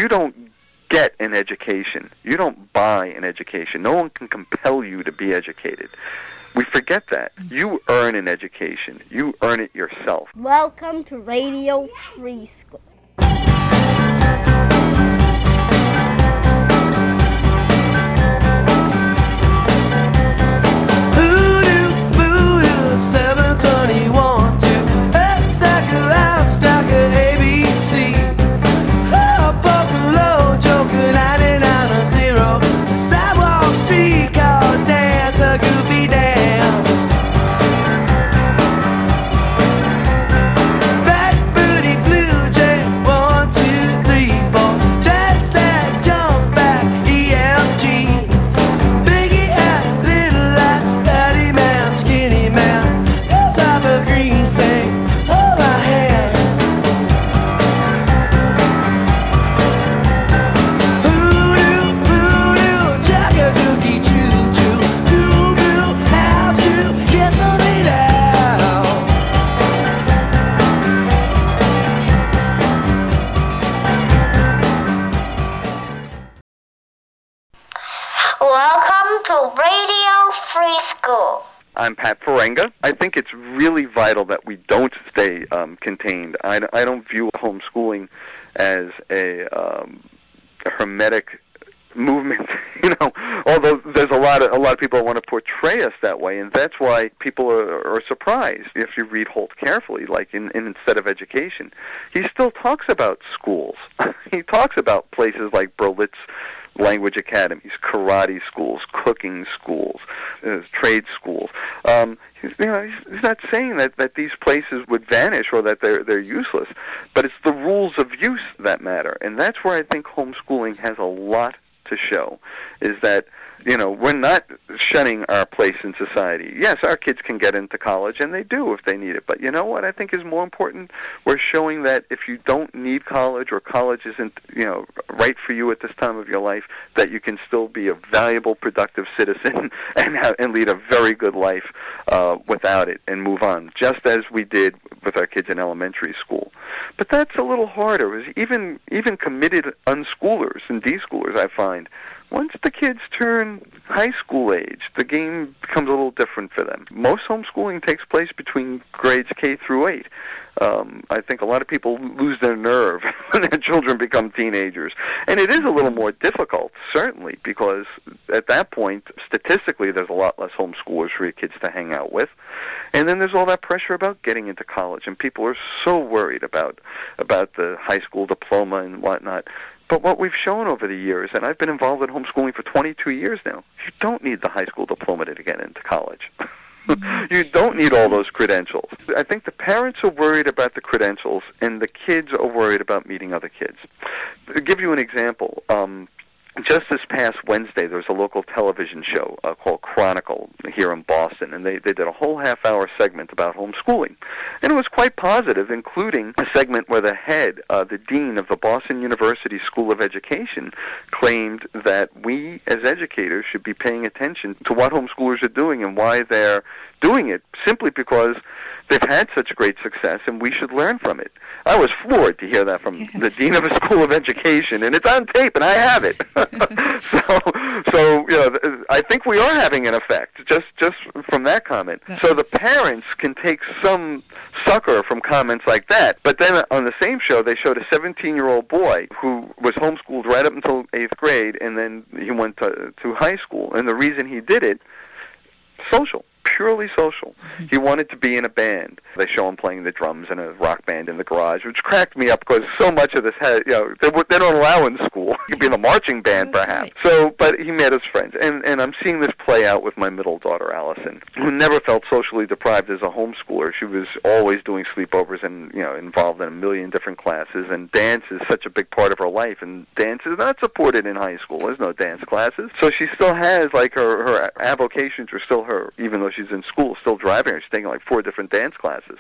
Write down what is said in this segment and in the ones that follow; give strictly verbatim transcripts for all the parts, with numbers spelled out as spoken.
you don't get an education. You don't buy an education. No one can compel you to be educated. We forget that. You earn an education. You earn it yourself. Welcome to Radio Free School. seven twenty-one to X-Stacker, L-Stacker, A B C. Oh, Buffalo, Joker, ninety-nine and zero. Sidewalk, street car, dance, a goofy dance. Black booty, blue jay, one, two, three, four. Jazz set, jump back, E F G. Biggie hat, little hat, fatty man, skinny man. A green snake, hold my hand. Hoodoo, voodoo, chugga-jookie, choo-choo. Doo-doo, how to get something out. Welcome to Radio Free School. I'm Pat Ferenga. I think it's really vital that we don't stay um, contained. I, I don't view homeschooling as a, um, a hermetic movement, you know. Although there's a lot of a lot of people that want to portray us that way, and that's why people are, are surprised if you read Holt carefully. Like in, in instead of education, he still talks about schools. He talks about places like Berlitz language academies, karate schools, cooking schools, uh, trade schools. Um, he's, you know, he's, he's not saying that, that these places would vanish or that they're they're useless, but it's the rules of use that matter, and that's where I think homeschooling has a lot to show. Is that, you know, we're not shunning our place in society. Yes, our kids can get into college, and they do if they need it. But you know what I think is more important? We're showing that if you don't need college or college isn't, you know, right for you at this time of your life, that you can still be a valuable, productive citizen and have, and lead a very good life uh, without it and move on, just as we did with our kids in elementary school. But that's a little harder. Even even committed unschoolers and deschoolers, I find, once the kids turn high school age, the game becomes a little different for them. Most homeschooling takes place between grades K through eight. Um, I think a lot of people lose their nerve when their children become teenagers. And it is a little more difficult, certainly, because at that point, statistically, there's a lot less homeschoolers for your kids to hang out with. And then there's all that pressure about getting into college, and people are so worried about about the high school diploma and whatnot. But what we've shown over the years, and I've been involved in homeschooling for twenty-two years now, you don't need the high school diploma to get into college. You don't need all those credentials. I think the parents are worried about the credentials, and the kids are worried about meeting other kids. To give you an example, um, just this past Wednesday, there was a local television show uh, called Chronicle here in Boston, and they, they did a whole half-hour segment about homeschooling. And it was quite positive, including a segment where the head, uh, the dean of the Boston University School of Education, claimed that we as educators should be paying attention to what homeschoolers are doing and why they're doing it, simply because they've had such great success, and we should learn from it. I was floored to hear that from the dean of a school of education, and it's on tape, and I have it. so, so you know, I think we are having an effect just just from that comment. So the parents can take some succor from comments like that. But then on the same show, they showed a seventeen-year-old boy who was homeschooled right up until eighth grade, and then he went to, to high school. And the reason he did it, social. Purely social. He wanted to be in a band. They show him playing the drums in a rock band in the garage, which cracked me up because so much of this has, you know, they, they don't allow in school. You could be in a marching band, perhaps. So, but he met his friends, and and I'm seeing this play out with my middle daughter, Allison, who never felt socially deprived as a homeschooler. She was always doing sleepovers and, you know, involved in a million different classes, and dance is such a big part of her life, and dance is not supported in high school. There's no dance classes. So she still has, like, her, her avocations are still her, even though she's in school, still driving her. She's taking like four different dance classes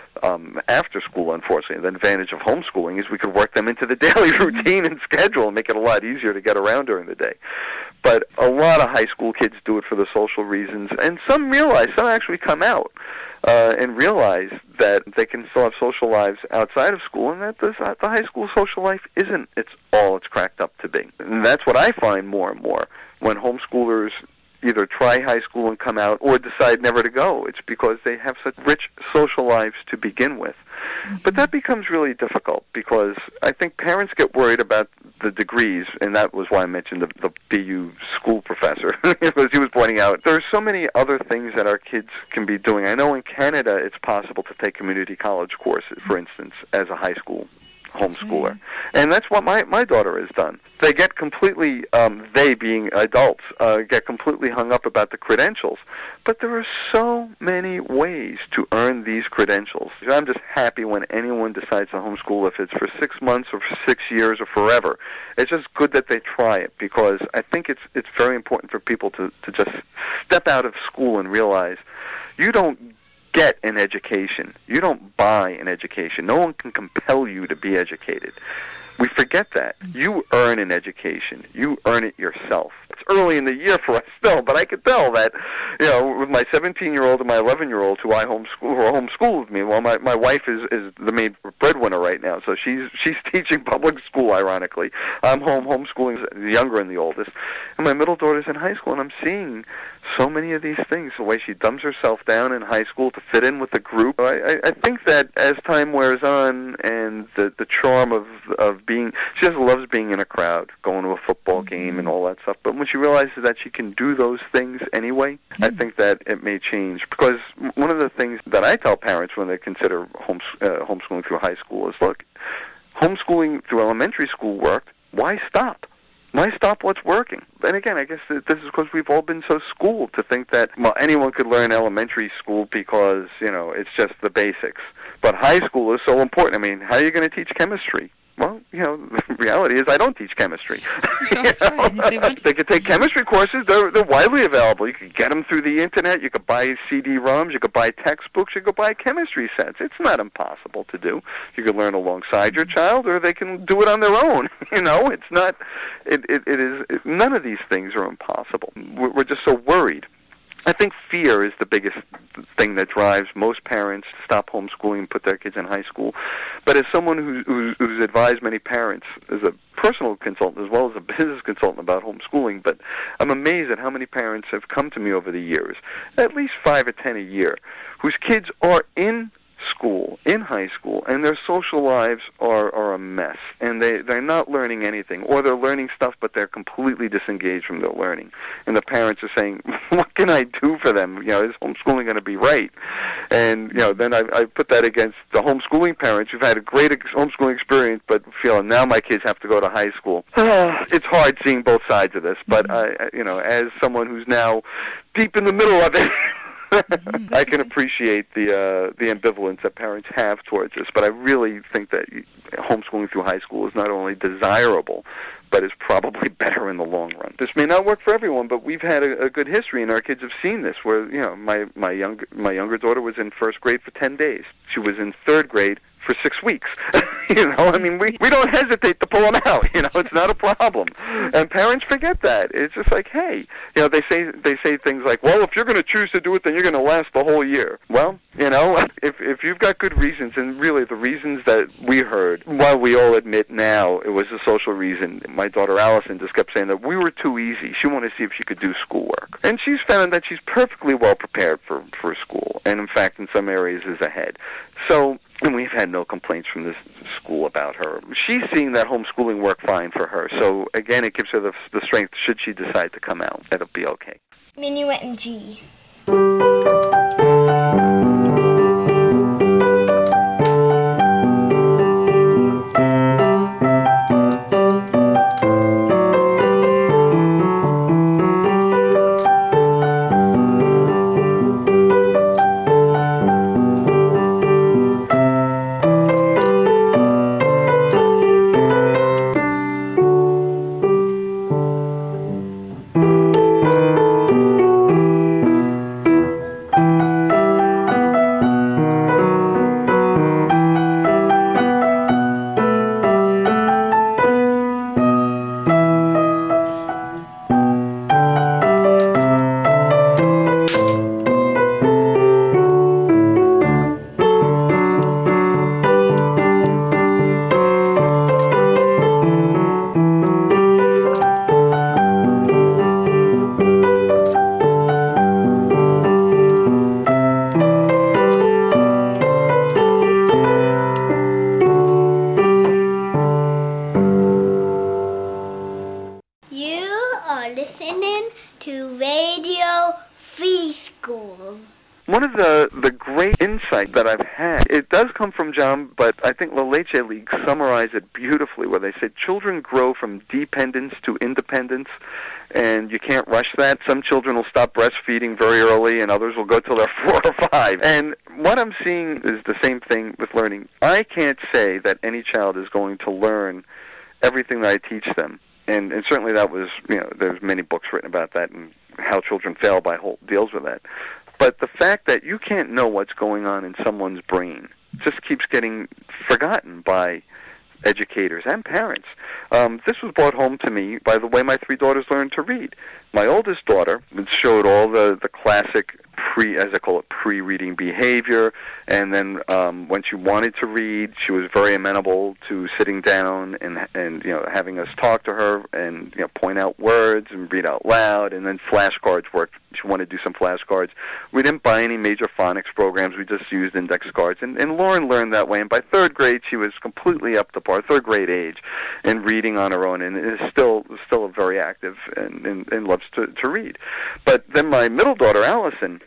um, after school, unfortunately. The advantage of homeschooling is we could work them into the daily routine and schedule and make it a lot easier to get around during the day. But a lot of high school kids do it for the social reasons, and some realize, some actually come out uh, and realize that they can still have social lives outside of school, and that this, uh, the high school social life isn't it's all it's cracked up to be. And that's what I find more and more when homeschoolers either try high school and come out or decide never to go. It's because they have such rich social lives to begin with. But that becomes really difficult because I think parents get worried about the degrees, and that was why I mentioned the, the B U school professor, because he was pointing out there are so many other things that our kids can be doing. I know in Canada it's possible to take community college courses, for instance, as a high school homeschooler. And that's what my, my daughter has done. They get completely, um, they being adults, uh, get completely hung up about the credentials. But there are so many ways to earn these credentials. I'm just happy when anyone decides to homeschool, if it's for six months or for six years or forever. It's just good that they try it, because I think it's it's very important for people to, to just step out of school and realize you don't get an education. You don't buy an education. No one can compel you to be educated. We forget that. You earn an education. You earn it yourself. It's early in the year for us still, but I could tell that, you know, with my seventeen-year-old and my eleven-year-old who I homeschool, who are homeschooled with me, well, my, my wife is, is the main breadwinner right now, so she's she's teaching public school, ironically. I'm home homeschooling the younger and the oldest, and my middle daughter's in high school, and I'm seeing so many of these things, the way she dumbs herself down in high school to fit in with the group. I, I, I think that as time wears on and the, the charm of, of being, she just loves being in a crowd, going to a football game and all that stuff. But when she realizes that she can do those things anyway, mm-hmm. I think that it may change. Because one of the things that I tell parents when they consider homes, uh, homeschooling through high school is, look, homeschooling through elementary school worked, why stop? Why stop what's working? And again, I guess this is because we've all been so schooled to think that, well, anyone could learn elementary school because, you know, it's just the basics. But high school is so important. I mean, how are you going to teach chemistry? Well, you know, the reality is I don't teach chemistry. That's right. They could take chemistry courses. They're, they're widely available. You could get them through the Internet. You could buy C D ROMs. You could buy textbooks. You could buy chemistry sets. It's not impossible to do. You could learn alongside your child, or they can do it on their own. You know, it's not, it, it, it is, it, none of these things are impossible. We're, we're just so worried. I think fear is the biggest thing that drives most parents to stop homeschooling and put their kids in high school. But as someone who's, who's, who's advised many parents as a personal consultant as well as a business consultant about homeschooling, but I'm amazed at how many parents have come to me over the years, at least five or ten a year, whose kids are in school, in high school, and their social lives are, are a mess, and they, they're not learning anything, or they're learning stuff, but they're completely disengaged from their learning. And the parents are saying, what can I do for them? You know, is homeschooling going to be right? And, you know, then I, I put that against the homeschooling parents who've had a great ex- homeschooling experience, but feel now my kids have to go to high school. It's hard seeing both sides of this, but, I, you know, as someone who's now deep in the middle of it, I can appreciate the uh, the ambivalence that parents have towards this, but I really think that homeschooling through high school is not only desirable, but is probably better in the long run. This may not work for everyone, but we've had a, a good history, and our kids have seen this. Where you know, my my younger my younger daughter was in first grade for ten days. She was in third grade for six weeks. You know, I mean, we, we don't hesitate to pull them out. You know, it's not a problem. And parents forget that. It's just like, hey, you know, they say they say things like, well, if you're going to choose to do it, then you're going to last the whole year. Well, you know, if if you've got good reasons, and really the reasons that we heard, while we all admit now it was a social reason, my daughter Allison just kept saying that we were too easy. She wanted to see if she could do schoolwork. And she's found that she's perfectly well prepared for, for school, and in fact, in some areas is ahead. So, and we've had no complaints from this school about her. She's seeing that homeschooling work fine for her. So, again, it gives her the, the strength should she decide to come out. That'll be okay. Minuet in G. listening to Radio Free School. One of the, the great insights that I've had, it does come from John, but I think La Leche League summarized it beautifully, where they said children grow from dependence to independence, and you can't rush that. Some children will stop breastfeeding very early, and others will go till they're four or five. And what I'm seeing is the same thing with learning. I can't say that any child is going to learn everything that I teach them. And, and certainly that was, you know, there's many books written about that and how children fail by whole deals with that. But the fact that you can't know what's going on in someone's brain just keeps getting forgotten by educators and parents. Um, this was brought home to me by the way my three daughters learned to read. My oldest daughter showed all the, the classic pre, as I call it, pre-reading behavior, and then um, when she wanted to read, she was very amenable to sitting down and and you know having us talk to her and you know point out words and read out loud, and then flashcards worked. She wanted to do some flashcards. We didn't buy any major phonics programs. We just used index cards, and, and Lauren learned that way. And by third grade, she was completely up to par, third grade age, and reading on her own, and is still still very active and, and, and loves to, to read. But then my middle daughter, Allison,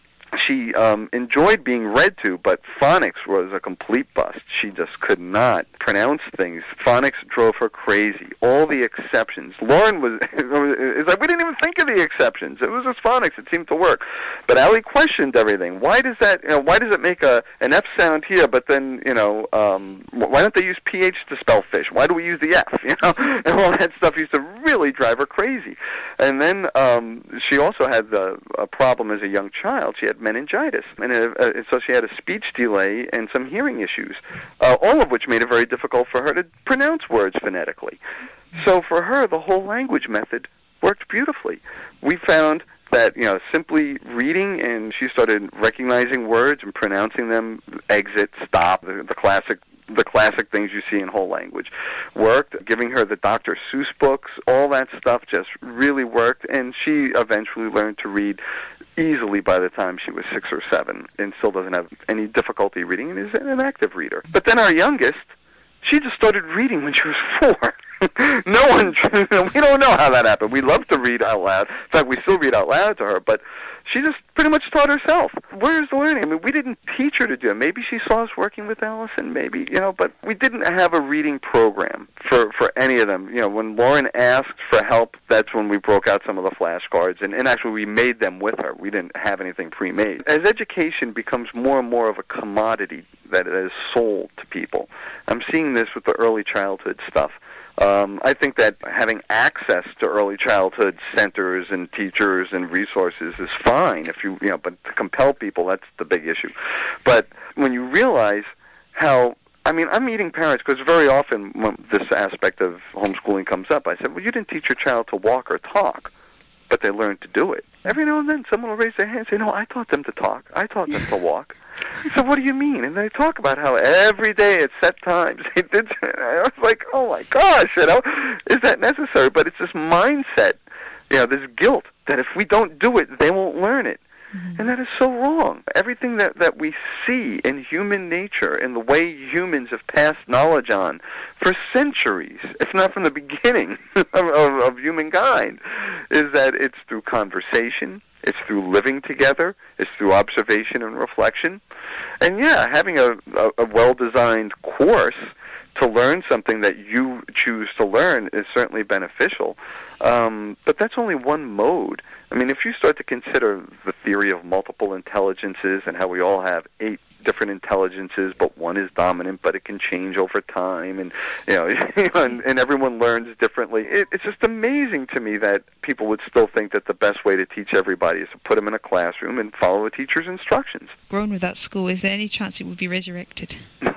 she um, enjoyed being read to, but phonics was a complete bust. She just could not pronounce things. Phonics drove her crazy. All the exceptions. Lauren was, it's like we didn't even think of the exceptions. It was just phonics. It seemed to work. But Allie questioned everything. Why does that, you know, why does it make a an F sound here, but then, you know, um, why don't they use P H to spell fish? Why do we use the F, you know? And all that stuff used to really drive her crazy. And then um, she also had the, a problem as a young child. She had meningitis, and uh, uh, so she had a speech delay and some hearing issues, uh, all of which made it very difficult for her to pronounce words phonetically. So for her, the whole language method worked beautifully. We found that, you know, simply reading, and she started recognizing words and pronouncing them, exit, stop, the, the classic the classic things you see in whole language worked. Giving her the Doctor Seuss books, all that stuff just really worked, and she eventually learned to read easily by the time she was six or seven, and still doesn't have any difficulty reading, and is an active reader. But then our youngest, she just started reading when she was four. No one, we don't know how that happened. We love to read out loud. In fact, we still read out loud to her, but she just pretty much taught herself. Where's the learning? I mean, we didn't teach her to do it. Maybe she saw us working with Allison, maybe, you know, but we didn't have a reading program for, for any of them. You know, when Lauren asked for help, that's when we broke out some of the flashcards, and, and actually we made them with her. We didn't have anything pre-made. As education becomes more and more of a commodity that is sold to people, I'm seeing this with the early childhood stuff. Um, I think that having access to early childhood centers and teachers and resources is fine if you, you know, but to compel people, that's the big issue. But when you realize how, I mean, I'm meeting parents because very often when this aspect of homeschooling comes up, I said, well, you didn't teach your child to walk or talk, but they learned to do it. Every now and then someone will raise their hand and say, no, I taught them to talk. I taught them to walk. So what do you mean? And they talk about how every day at set times they did. I was like, oh my gosh, you know, is that necessary? But it's this mindset, you know, this guilt that if we don't do it, they won't learn it. Mm-hmm. And that is so wrong. Everything that, that we see in human nature and the way humans have passed knowledge on for centuries, if not from the beginning of, of, of humankind, is that it's through conversation, it's through living together, it's through observation and reflection. And yeah, having a, a, a well-designed course to learn something that you choose to learn is certainly beneficial. Um, but that's only one mode. I mean, if you start to consider the theory of multiple intelligences and how we all have eight different intelligences, but one is dominant, but it can change over time, and you know, and, and everyone learns differently. It, it's just amazing to me that people would still think that the best way to teach everybody is to put them in a classroom and follow a teacher's instructions. Grown without school, is there any chance it would be resurrected?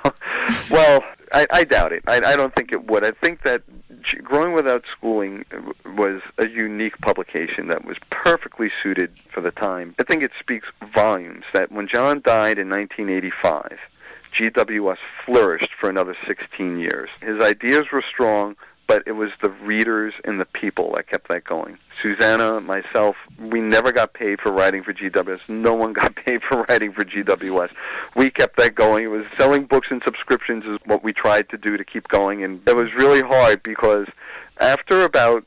Well, I, I doubt it. I, I don't think it would. I think that Growing Without Schooling was a unique publication that was perfectly suited for the time. I think it speaks volumes that when John died in nineteen eighty-five, G W S flourished for another sixteen years. His ideas were strong, but it was the readers and the people that kept that going. Susanna, myself, we never got paid for writing for G W S. No one got paid for writing for G W S. We kept that going. It was selling books and subscriptions is what we tried to do to keep going, and it was really hard because after about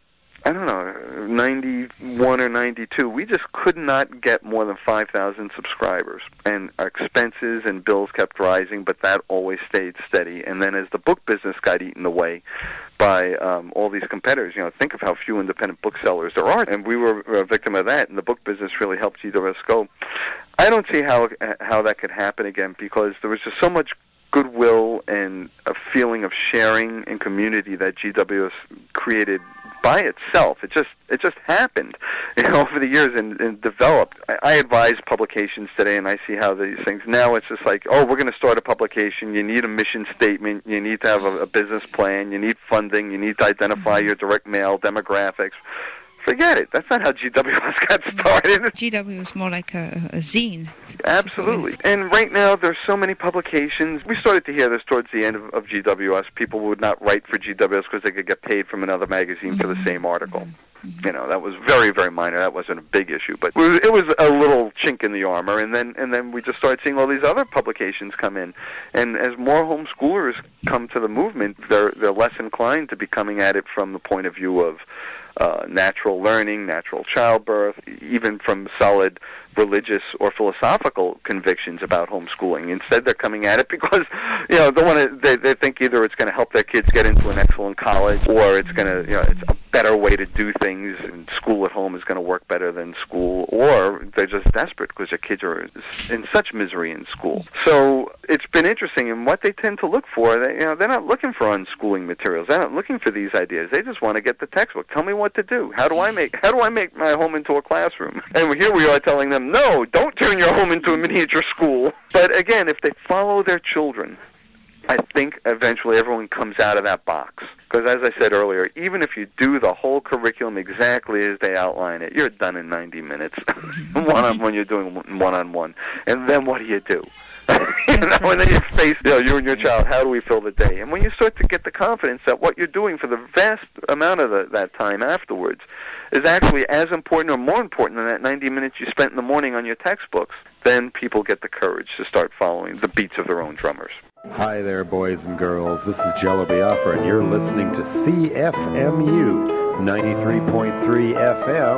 I don't know, ninety-one or ninety-two, we just could not get more than five thousand subscribers. And our expenses and bills kept rising, but that always stayed steady. And then as the book business got eaten away by um, all these competitors, you know, think of how few independent booksellers there are. And we were a victim of that, and the book business really helped G W S go. I don't see how how that could happen again, because there was just so much goodwill and a feeling of sharing and community that G W S created by itself. It just it just happened, you know, over the years and, and developed. I, I advise publications today, and I see how these things now. It's just like, oh, we're going to start a publication. You need a mission statement. You need to have a, a business plan. You need funding. You need to identify your direct mail demographics. Forget it. That's not how G W S got started. G W was more like a, a zine. Absolutely. And right now, there's so many publications. We started to hear this towards the end of, of G W S. People would not write for G W S because they could get paid from another magazine mm-hmm. for the same article. Mm-hmm. You know, that was very, very minor. That wasn't a big issue, but it was, it was a little chink in the armor. And then, and then we just started seeing all these other publications come in. And as more homeschoolers come to the movement, they're they're less inclined to be coming at it from the point of view of Uh, natural learning, natural childbirth, even from solid religious or philosophical convictions about homeschooling. Instead, they're coming at it because, you know, they want to. They, they think either it's going to help their kids get into an excellent college, or it's going to, you know, it's a better way to do things, and school at home is going to work better than school, or they're just desperate because their kids are in such misery in school. So it's been interesting, and what they tend to look for, they, you know, they're not looking for unschooling materials. They're not looking for these ideas. They just want to get the textbook. Tell me what to do. How do I make? How do I make my home into a classroom? And here we are telling them, no, don't turn your home into a miniature school. But again, if they follow their children, I think eventually everyone comes out of that box. Because as I said earlier, even if you do the whole curriculum exactly as they outline it, you're done in ninety minutes. One-on-one, when you're doing one-on-one. And then what do you do? You know, and then you face, you know, you and your child, how do we fill the day? And when you start to get the confidence that what you're doing for the vast amount of the, that time afterwards is actually as important or more important than that ninety minutes you spent in the morning on your textbooks, then people get the courage to start following the beats of their own drummers. Hi there, boys and girls. This is Jello Biafra, and you're listening to C F M U ninety-three point three F M.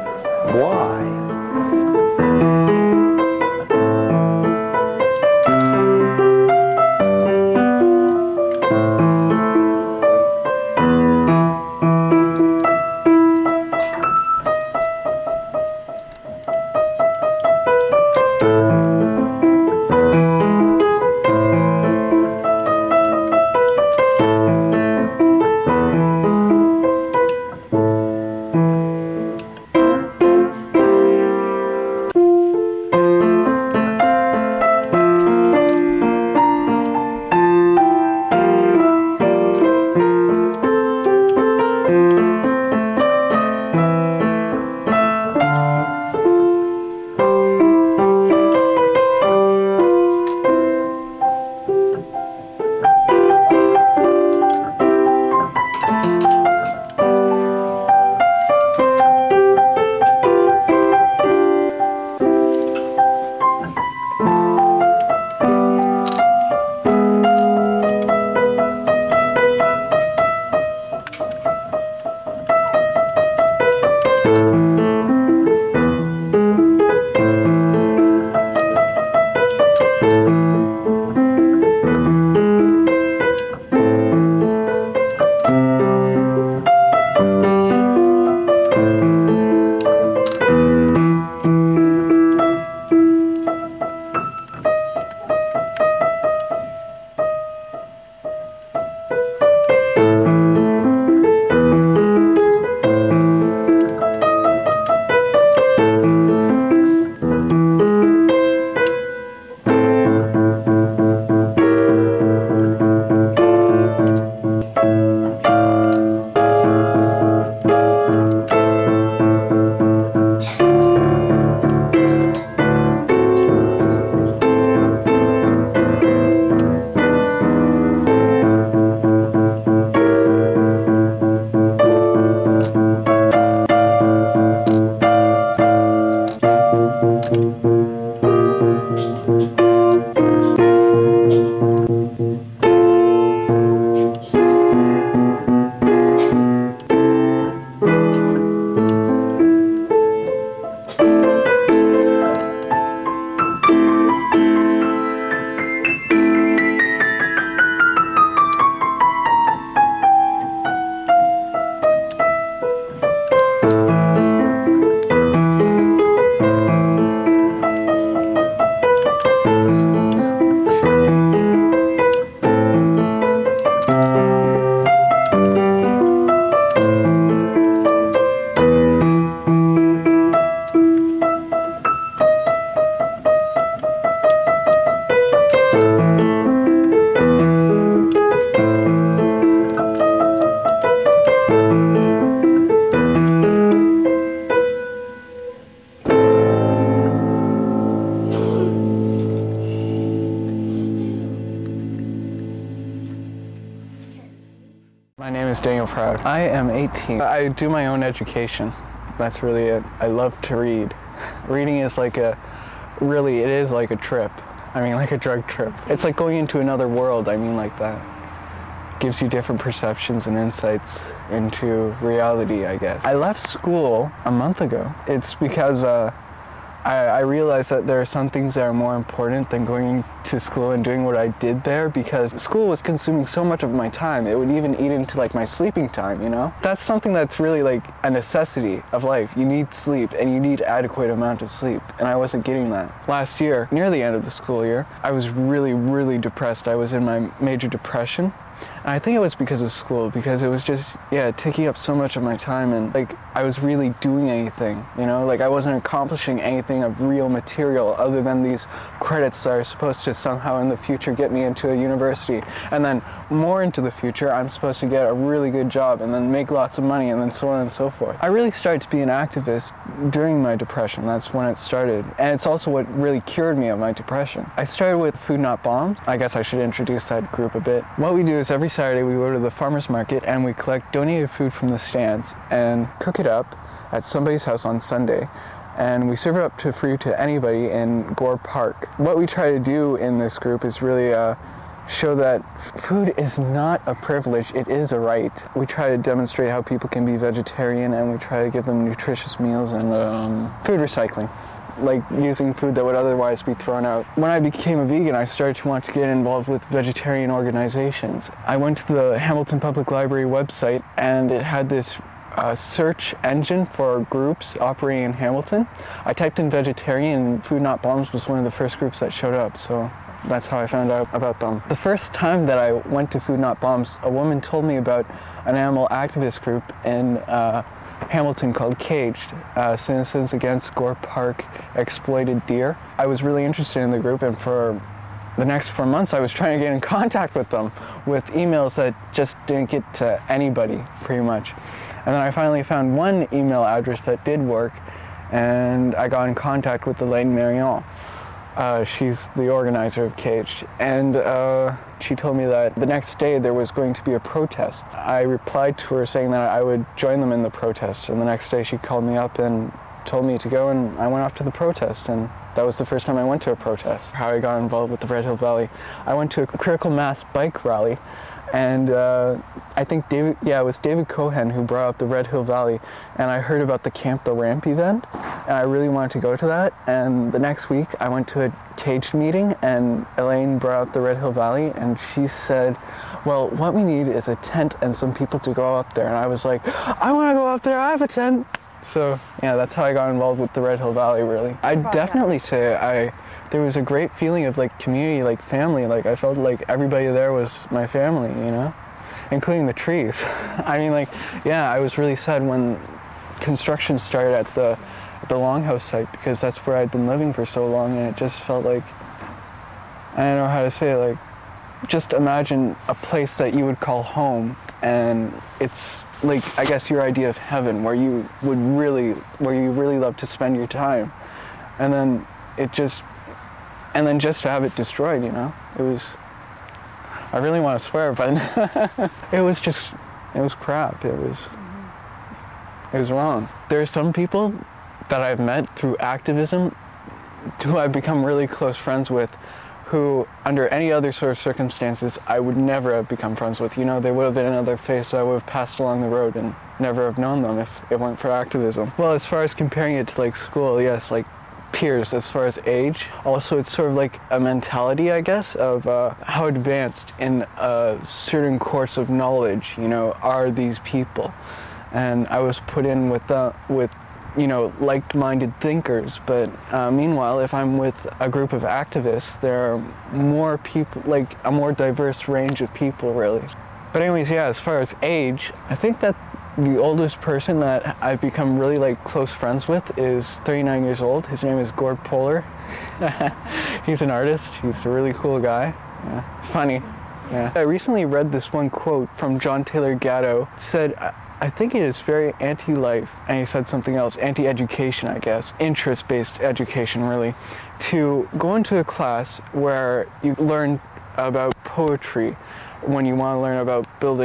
Why? Daniel Proud. I am eighteen. I do my own education. That's really it. I love to read. Reading is like a, really, it is like a trip. I mean, like a drug trip. It's like going into another world, I mean like that. Gives you different perceptions and insights into reality, I guess. I left school a month ago. It's because uh, I, I realized that there are some things that are more important than going to school and doing what I did there, because school was consuming so much of my time. It would even eat into like my sleeping time, you know? That's something that's really like a necessity of life. You need sleep, and you need adequate amount of sleep, and I wasn't getting that. Last year, near the end of the school year, I was really, really depressed. I was in my major depression. And I think it was because of school, because it was just, yeah, taking up so much of my time, and like I was really doing anything, you know, like I wasn't accomplishing anything of real material other than these credits that are supposed to somehow in the future get me into a university, and then more into the future I'm supposed to get a really good job and then make lots of money, and then so on and so forth. I really started to be an activist during my depression. That's when it started, and it's also what really cured me of my depression. I started with Food Not Bombs. I guess I should introduce that group a bit. What we do is every Saturday we go to the farmer's market and we collect donated food from the stands and cook it up at somebody's house on Sunday, and we serve it up to free to anybody in Gore Park. What we try to do in this group is really uh, show that food is not a privilege, it is a right. We try to demonstrate how people can be vegetarian, and we try to give them nutritious meals and um, food recycling, like using food that would otherwise be thrown out. When I became a vegan, I started to want to get involved with vegetarian organizations. I went to the Hamilton Public Library website, and it had this uh, search engine for groups operating in Hamilton. I typed in vegetarian, and Food Not Bombs was one of the first groups that showed up, so that's how I found out about them. The first time that I went to Food Not Bombs, a woman told me about an animal activist group in uh, Hamilton called Caged, uh, Citizens Against Gore Park Exploited Deer. I was really interested in the group, and for the next four months I was trying to get in contact with them with emails that just didn't get to anybody, pretty much. And then I finally found one email address that did work, and I got in contact with Elaine Marion. Uh, she's the organizer of Caged, and uh, she told me that the next day there was going to be a protest. I replied to her saying that I would join them in the protest, and the next day she called me up and told me to go, and I went off to the protest, and that was the first time I went to a protest. How I got involved with the Red Hill Valley. I went to a critical mass bike rally, and uh, I think David, yeah, it was David Cohen who brought up the Red Hill Valley, and I heard about the Camp the Ramp event, and I really wanted to go to that, and the next week I went to a Caged meeting, and Elaine brought up the Red Hill Valley, and she said, well, what we need is a tent and some people to go up there, and I was like, I want to go up there, I have a tent. So, yeah, that's how I got involved with the Red Hill Valley, really. I'd definitely say I, there was a great feeling of, like, community, like, family. Like, I felt like everybody there was my family, you know? Including the trees. I mean, like, yeah, I was really sad when construction started at the, at the Longhouse site, because that's where I'd been living for so long, and it just felt like, I don't know how to say it, like, just imagine a place that you would call home, and it's like, I guess, your idea of heaven, where you would really, where you really love to spend your time, and then it just, and then just to have it destroyed, you know, it was, I really want to swear, but it was just, it was crap, it was, it was wrong. There are some people that I've met through activism who I've become really close friends with, who, under any other sort of circumstances, I would never have become friends with. You know, they would have been another face that I would have passed along the road and never have known them if it weren't for activism. Well, as far as comparing it to, like, school, yes, like, peers, as far as age. Also, it's sort of like a mentality, I guess, of uh, how advanced in a certain course of knowledge, you know, are these people. And I was put in with, uh, with you know, like-minded thinkers, but uh, meanwhile, if I'm with a group of activists, there are more people, like a more diverse range of people, really. But anyways, yeah, as far as age, I think that the oldest person that I've become really, like, close friends with is thirty-nine years old. His name is Gord Polar. He's an artist. He's a really cool guy. Yeah. Funny. Yeah. I recently read this one quote from John Taylor Gatto. It said, I think it is very anti-life, and he said something else, anti-education, I guess, interest-based education, really, to go into a class where you learn about poetry when you want to learn about building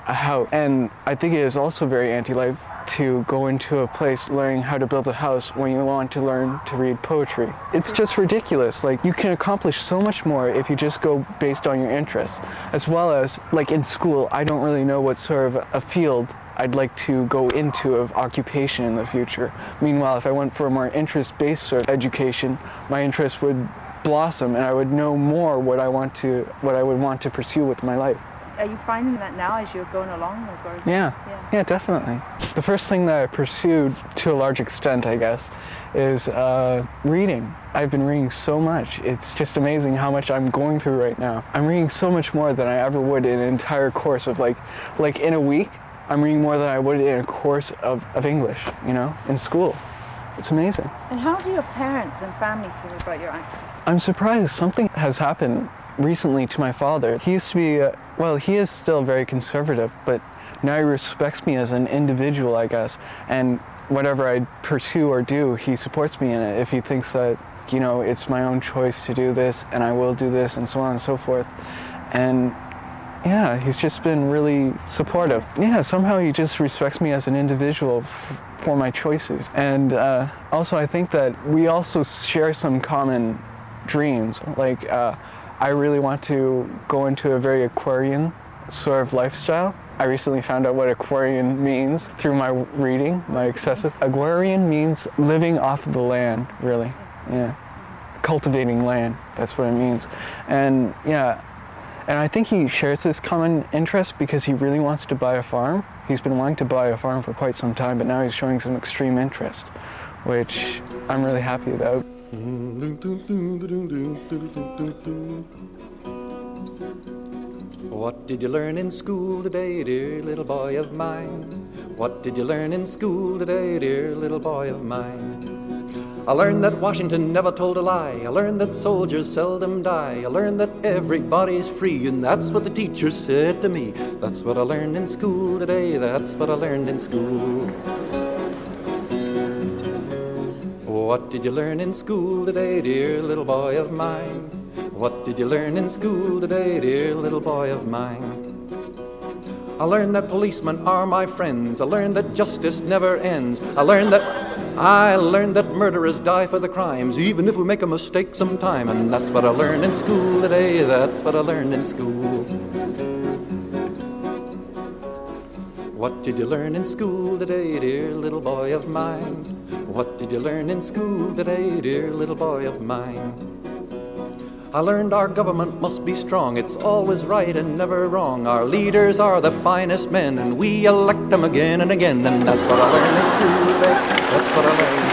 a house. And I think it is also very anti-life to go into a place learning how to build a house when you want to learn to read poetry. It's just ridiculous. Like, you can accomplish so much more if you just go based on your interests. As well as, like in school, I don't really know what sort of a field I'd like to go into of occupation in the future. Meanwhile, if I went for a more interest-based sort of education, my interest would blossom and I would know more what I want to, what I would want to pursue with my life. Are you finding that now as you're going along? Or is yeah. It, yeah, yeah, definitely. The first thing that I pursued, to a large extent, I guess, is uh, reading. I've been reading so much. It's just amazing how much I'm going through right now. I'm reading so much more than I ever would in an entire course of like, like in a week, I'm reading more than I would in a course of, of English, you know, in school. It's amazing. And how do your parents and family feel about your activism? I'm surprised something has happened recently to my father. He used to be, uh, well, he is still very conservative, but now he respects me as an individual, I guess. And whatever I pursue or do, he supports me in it. If he thinks that, you know, it's my own choice to do this and I will do this and so on and so forth. And yeah, he's just been really supportive. Yeah, somehow he just respects me as an individual f- for my choices. And uh, also I think that we also share some common dreams. Like, uh, I really want to go into a very Aquarian sort of lifestyle. I recently found out what Aquarian means through my reading, my excessive. Aquarian means living off the land, really. Yeah. Cultivating land, that's what it means. And yeah, and I think he shares this common interest because he really wants to buy a farm. He's been wanting to buy a farm for quite some time, but now he's showing some extreme interest, which I'm really happy about. What did you learn in school today, dear little boy of mine? What did you learn in school today, dear little boy of mine? I learned that Washington never told a lie. I learned that soldiers seldom die. I learned that everybody's free, and that's what the teacher said to me. That's what I learned in school today. That's what I learned in school. What did you learn in school today, dear little boy of mine? What did you learn in school today, dear little boy of mine? I learned that policemen are my friends. I learned that justice never ends. I learned that I learned that murderers die for the crimes, even if we make a mistake sometime. And that's what I learned in school today. That's what I learned in school. What did you learn in school today, dear little boy of mine? What did you learn in school today, dear little boy of mine? I learned our government must be strong. It's always right and never wrong. Our leaders are the finest men, and we elect them again and again. And that's what I learned in school today. That's what I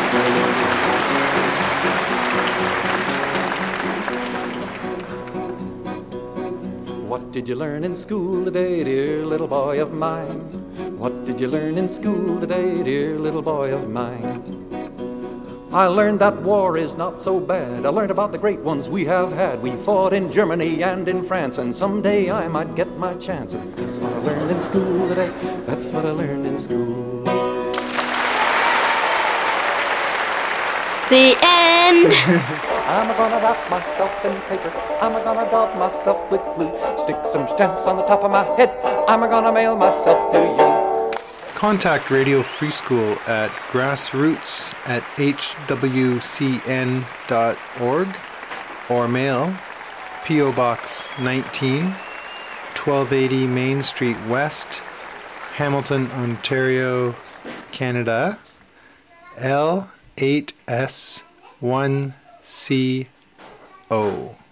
learned in school. What did you learn in school today, dear little boy of mine? What did you learn in school today, dear little boy of mine? I learned that war is not so bad. I learned about the great ones we have had. We fought in Germany and in France, and someday I might get my chance. And that's what I learned in school today. That's what I learned in school. The end. I'm gonna wrap myself in paper. I'm gonna daub myself with glue. Stick some stamps on the top of my head. I'm gonna mail myself to you. Contact Radio Free School at grassroots at h w c n dot org or mail P O Box nineteen, twelve eighty Main Street West, Hamilton, Ontario, Canada, L eight S one C O.